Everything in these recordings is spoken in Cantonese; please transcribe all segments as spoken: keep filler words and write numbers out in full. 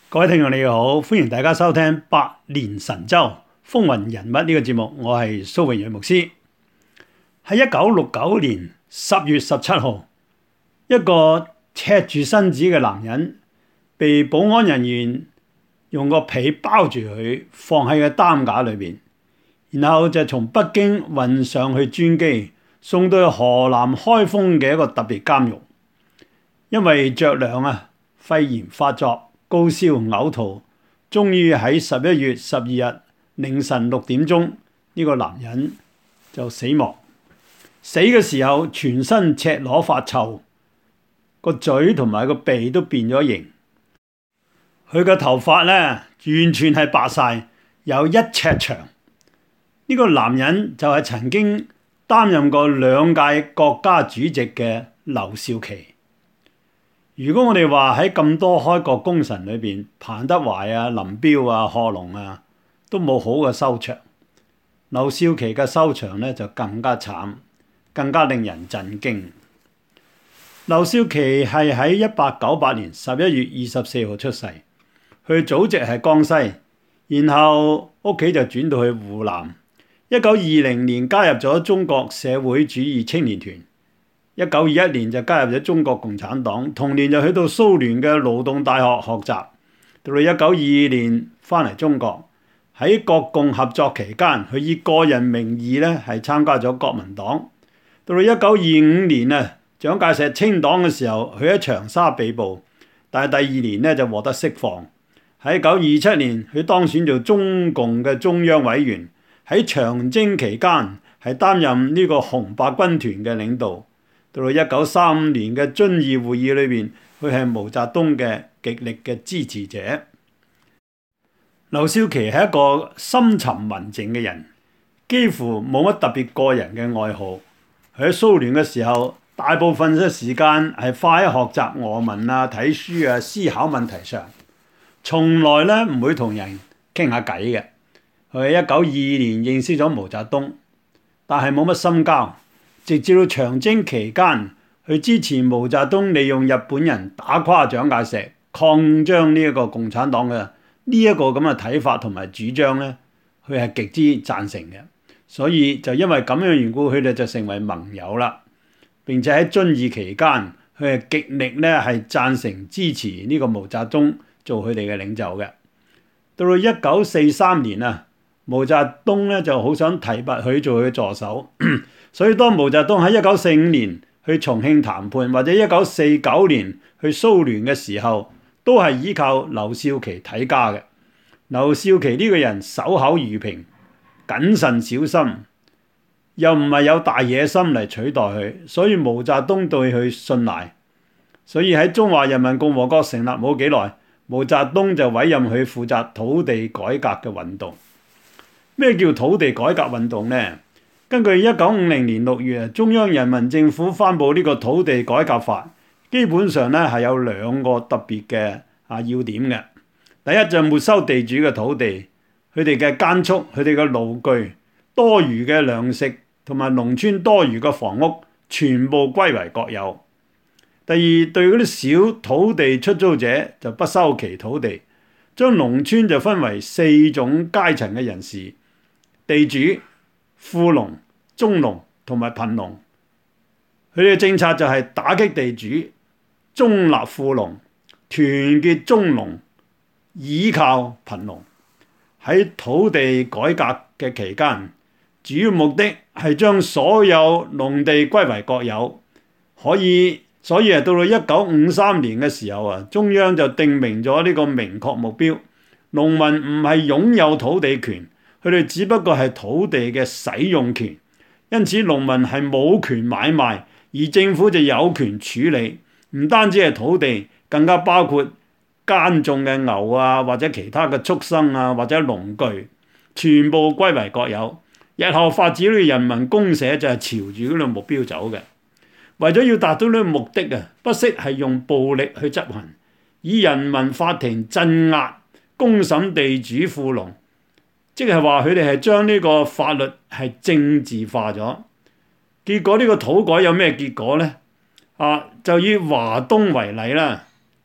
各位聽眾你好，歡迎大家收聽《百年神州風雲人物》呢個節目，我係蘇榮陽牧師。喺一九六九年十月十七號，一個赤住身子嘅男人被保安人員用個被包住佢，放喺個擔架裏邊，然後就從北京運上去專機，送到去河南開封嘅一個特別監獄。因為着涼啊，肺炎發作。高燒嘔吐，終於喺十一月十二日凌晨六點鐘，呢、這個男人就死亡。死嘅時候全身赤裸發臭，個嘴同埋個鼻都變咗形。佢嘅頭髮咧完全係白晒，有一尺長。呢、這個男人就係曾經擔任過兩屆國家主席嘅劉少奇。如果我哋話喺咁多開國功臣裏邊，彭德懷啊、林彪啊、賀龍啊，都冇好嘅收場，劉少奇嘅收場咧就更加慘，更加令人震驚。劉少奇係喺一八九八年十一月二十四號出世，佢祖籍係江西，然後屋企就轉到去湖南。一九二零年加入咗中國社會主義青年團。一九二一年就加入咗中國共產黨，同年就去到蘇聯嘅勞動大學學習。到到一九二二年翻嚟中國，喺國共合作期間，佢以個人名義咧係參加咗國民黨。到到一九二五年啊，蔣介石清黨嘅時候，佢喺長沙被捕，但係第二年咧就獲得釋放。喺一九二七年，佢當選做中共嘅中央委員，喺長征期間係擔任呢個紅八軍團嘅領導。到到一九三五年嘅遵義會議裏邊，佢係毛澤東嘅極力嘅支持者。劉少奇係一個深沉文靜嘅人，幾乎冇乜特別個人嘅愛好。佢喺蘇聯嘅時候，大部分嘅時間係花喺學習俄文啊、睇書啊、思考問題上，從來咧唔會同人傾下偈嘅。佢喺一九二二年認識咗毛澤東，但係冇乜深交。直至到長征期間，佢支持毛澤東利用日本人打垮蔣介石，擴張呢一個共產黨嘅呢一個咁嘅睇法同埋主張咧，佢係極之贊成嘅。所以就因為咁樣緣故，佢哋就成為盟友啦。並且喺遵義期間，佢係極力咧係贊成支持呢個毛澤東做佢哋嘅領袖嘅。到到一九四三年啊，毛澤東咧就好想提拔佢做佢嘅助手。所以當毛澤東喺一九四五年去重慶談判，或者一九四九年去蘇聯嘅時候，都係依靠劉少奇睇家嘅。劉少奇呢個人守口如瓶，謹慎小心，又唔係有大野心嚟取代佢，所以毛澤東對佢信賴。所以喺中華人民共和國成立冇幾耐，毛澤東就委任佢負責土地改革嘅運動。咩叫土地改革運動呢？根據一九五零年六月中央人民政府頒布呢個土地改革法，基本上咧係有兩個特別嘅啊要點嘅。第一就係沒收地主嘅土地，佢哋嘅耕畜、佢哋嘅農具、多餘嘅糧食同埋農村多餘嘅房屋，全部歸為國有。第二，對嗰啲小土地出租者就不收其土地，將農村就分為四種階層嘅人士：地主、富農、中農同埋貧農。佢哋嘅政策就係打擊地主，中立富農，團結中農，倚靠貧農。喺土地改革嘅期間，主要目的係將所有農地歸為國有。可以，所以啊，到到一九五三年嘅時候啊，中央就定明咗呢個明確目標：農民唔係擁有土地權。佢哋只不過係土地嘅使用權，因此農民係冇權買賣，而政府就有權處理。唔單止係土地，更加包括耕種嘅牛啊，或者其他嘅畜生啊，或者農具，全部歸為國有。日後發展嘅人民公社就係朝住嗰個目標走嘅。為咗要達到呢個目的啊，不惜係用暴力去執行，以人民法庭鎮壓、公審地主富農。即係話佢哋係將呢個法律係政治化咗，結果呢個土改有咩結果呢？啊，就以華東為例啦，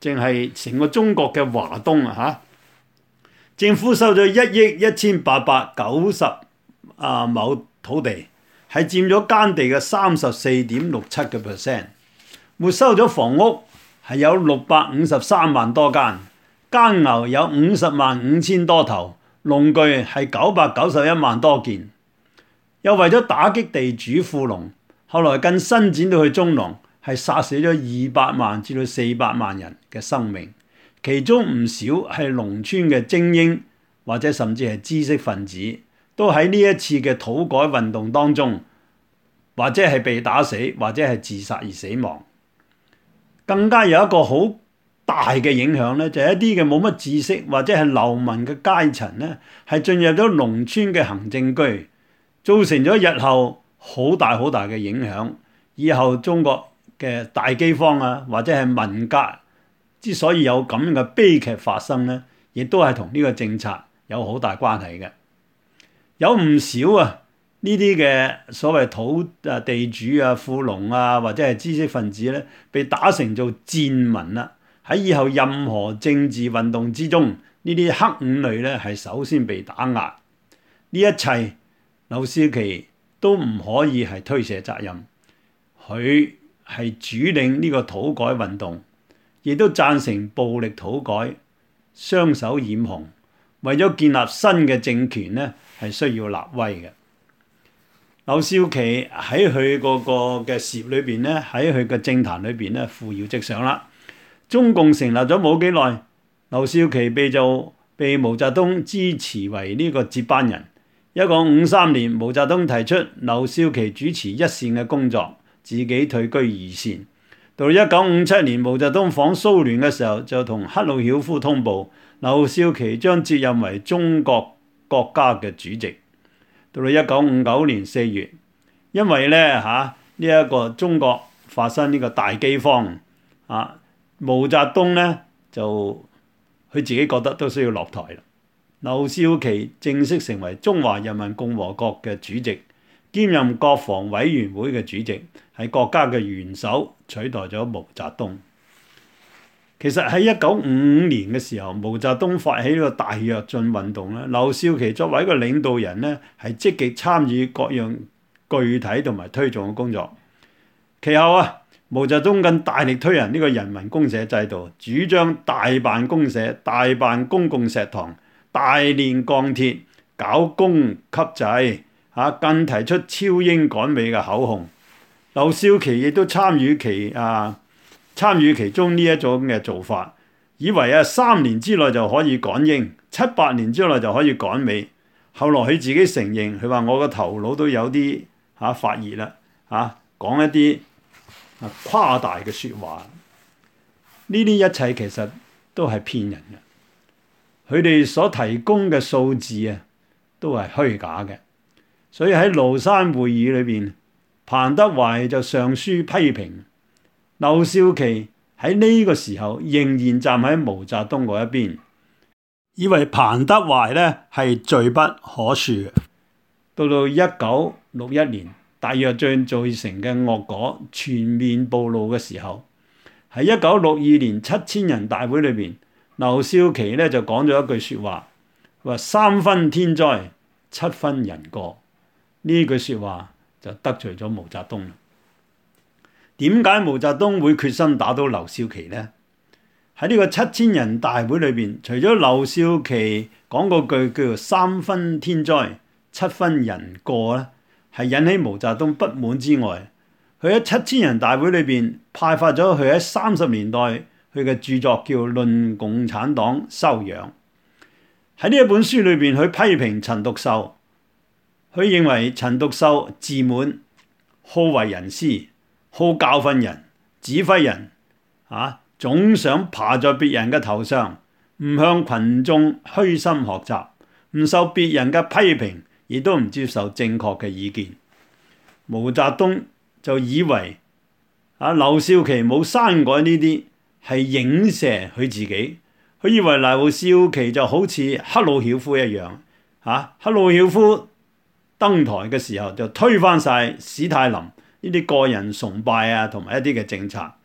淨係成個中國嘅華東啊嚇，政府收咗一億一千八百九十啊畝土地，係佔咗耕地嘅三十四點六七個 percent。沒收咗房屋係有六百五十三萬多間，耕牛有五十萬五千多頭，農具係九百九十一萬多件。又為咗打擊地主富農，後來更伸展到去中農，係殺死咗二百萬至到四百萬人嘅生命，其中唔少係農村嘅精英或者甚至係知識分子，都喺呢一次嘅土改運動當中，或者係被打死，或者係自殺而死亡。更加有一個好大嘅影響咧，就係一啲嘅冇乜知識或者係流民嘅階層咧，係進入咗農村嘅行政區，造成咗日後好大好大嘅影響。以後中國嘅大饑荒啊，或者係文革之所以有咁樣嘅悲劇發生咧，亦都係同呢個政策有好大關係嘅。有唔少啊呢啲嘅所謂土啊地主啊富農啊或者係知識分子咧，被打成做賤民啦。喺以後任何政治運動之中，呢啲黑五類咧係首先被打壓。呢一切劉少奇都唔可以係推卸責任，佢係主領呢個土改運動，亦都贊成暴力土改，雙手染紅，為咗建立新嘅政權咧，係需要立威嘅。劉少奇喺佢嗰個嘅事業裏邊咧，喺佢嘅政壇裏邊咧，扶搖直上啦。中共成立咗冇幾耐，劉少奇被就被毛澤東支持為呢個接班人。一九五三年，毛澤東提出劉少奇主持一線嘅工作，自己退居二線。到一九五七年，毛澤東訪蘇聯嘅時候，就同赫魯曉夫通報劉少奇將接任為中國國家嘅主席。到到一九五九年四月，因為咧嚇呢一個中國發生呢個大饑荒啊，毛澤東咧就佢自己覺得都需要落台啦。劉少奇正式成為中華人民共和國嘅主席，兼任國防委員會嘅主席，係國家嘅元首，取代咗毛澤東。其實喺一九五五年嘅時候，毛澤東發起呢個大躍進運動咧，劉少奇作為一個領導人咧，係積極參與各樣具體同埋推動嘅工作。其後啊，毛澤東更大力推行呢個人民公社制度，主張大辦公社、大辦公共食堂、大煉鋼鐵、搞供給制，嚇更提出超英趕美嘅口號。劉少奇亦都參與其啊。參與其中呢一種嘅做法，以為啊三年之內就可以趕英，七八年之內就可以趕美。後來佢自己承認，佢話我個頭腦都有啲嚇、啊、發熱啦，嚇、啊、講一啲啊誇大嘅説話。呢啲一切其實都係騙人嘅，佢哋所提供嘅數字啊都係虛假嘅。所以喺廬山會議裏邊，彭德懷就上書批評。劉少奇喺呢個時候仍然站喺毛澤東嗰一邊，以為彭德懷咧係罪不可恕嘅。到到一九六一年大躍進造成嘅惡果全面暴露嘅時候，喺一九六二年七千人大會裏邊，劉少奇咧就講咗一句説話，話三分天災，七分人過。呢句説話就得罪咗毛澤東啦。點解毛澤東會決心打倒劉少奇呢？喺呢個七千人大會裏邊，除咗劉少奇講嗰句叫做三分天災，七分人過咧，係引起毛澤東不滿之外，佢喺七千人大會裏邊派發咗佢喺三十年代佢嘅著作叫《論共產黨修養》。喺呢一本書裏邊，佢批評陳獨秀，佢認為陳獨秀自滿、好為人師。好教訓人、指揮人，啊，總想爬在別人嘅頭上，唔向群眾虛心學習，唔受別人嘅批評，亦都唔接受正確嘅意見。毛澤東就以為啊，劉少奇冇刪改呢啲係影射佢自己，佢以為劉少奇就好似赫魯曉夫一樣，啊，赫魯曉夫登台嘅時候就推翻晒史太林呢啲個人崇拜啊，同埋一啲嘅政策，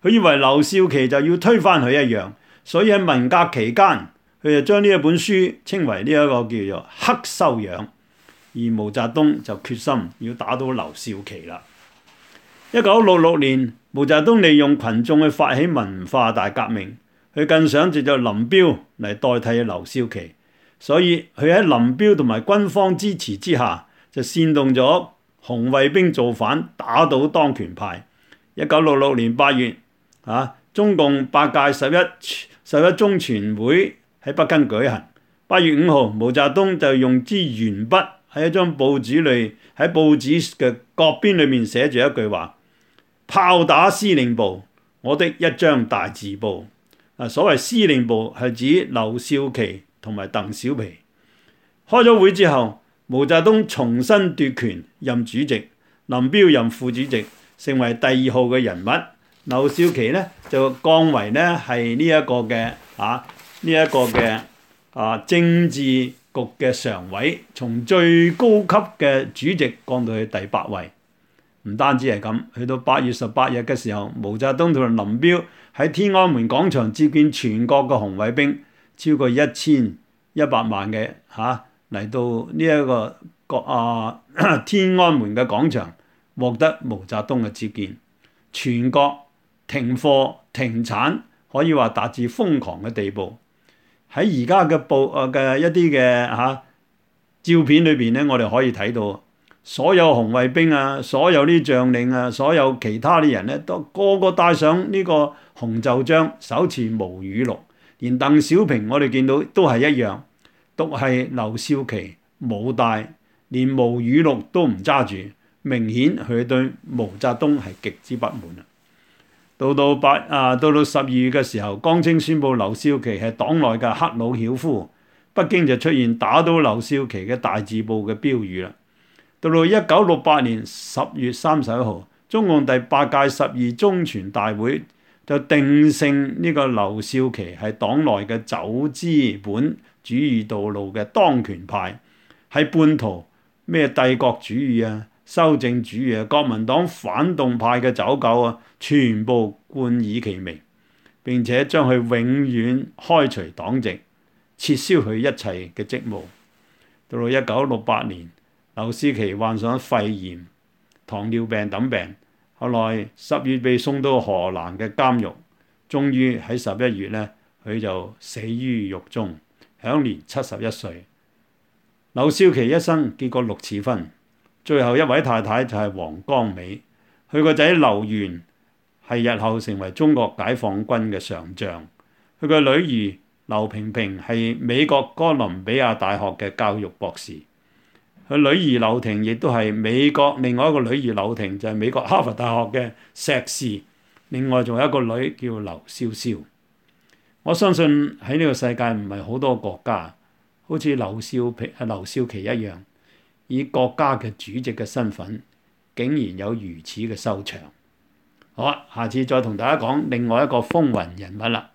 佢以為劉少奇就要推翻佢一樣，所以喺文革期間，佢就將呢一本書稱為呢一個叫做黑修養。而毛澤東就決心要打倒劉少奇啦。一九六六年，毛澤東利用群眾去發起文化大革命，佢更想藉着林彪嚟代替劉少奇，所以佢喺林彪同埋軍方支持之下，就煽動咗紅衛兵造反，打倒當權派。一九六六年八月，啊，中共八屆十一十一中全會喺北京舉行。八月五號，毛澤東就用支鉛筆喺一張報紙裏，喺報紙嘅角邊裏面寫住一句話：炮打司令部，我的一張大字報。啊，所謂司令部係指劉少奇同埋鄧小平。開咗會之後，毛澤東重新奪權，任主席，林彪任副主席，成為第二號嘅人物。劉少奇呢就降為呢係呢一個嘅啊呢一個嘅啊政治局嘅常委，從最高級嘅主席降到去第八位。唔單止係咁，去到八月十八日嘅時候，毛澤東同林彪喺天安門廣場接見全國嘅紅衛兵，超過一千一百萬嘅嚇嚟到呢一個國啊天安門嘅廣場，獲得毛澤東嘅接見，全國停課停產，可以話達至瘋狂嘅地步。喺而家嘅報啊嘅一啲嘅嚇照片裏邊咧，我哋可以睇到所有紅衛兵啊，所有啲將領啊，所有其他啲人咧，都個個戴上呢個紅袖章，手持毛語錄。連鄧小平我哋見到都係一樣，都係劉少奇冇戴，連毛語錄都唔揸住，明顯佢對毛澤東係極之不滿啊！到到八啊，到到十二月嘅時候，江青宣布劉少奇係黨內嘅赫魯曉夫，北京就出現打倒劉少奇嘅大字報嘅標語啦。到到一九六八年十月三十一號，中共第八屆十二中全大會就定性呢個劉少奇係黨內嘅走資本主義道路嘅當權派，係叛徒，咩帝國主義啊、修正主義啊、國民黨反動派嘅走狗啊，全部冠以其名，並且將佢永遠開除黨籍，撤銷佢一切嘅職務。到到一九六八年，劉少奇患上肺炎、糖尿病等病，後來十月被送到河南嘅監獄，終於喺十一月呢，佢就死於獄中，享年七十一歲。劉少奇一生結過六次婚，最後一位太太就係黃光美，佢個仔劉源係日後成為中國解放軍嘅上將，佢個女兒劉萍萍係美國哥倫比亞大學嘅教育博士。佢女兒劉婷亦都係美國另外一個女兒劉婷就係美國哈佛大學嘅碩士，另外仲有一個女叫劉瀟瀟。我相信喺呢個世界唔係好多國家好似劉少平、劉少奇一樣，以國家嘅主席嘅身份，竟然有如此嘅收場。好啊，下次再同大家講另外一個風雲人物啦。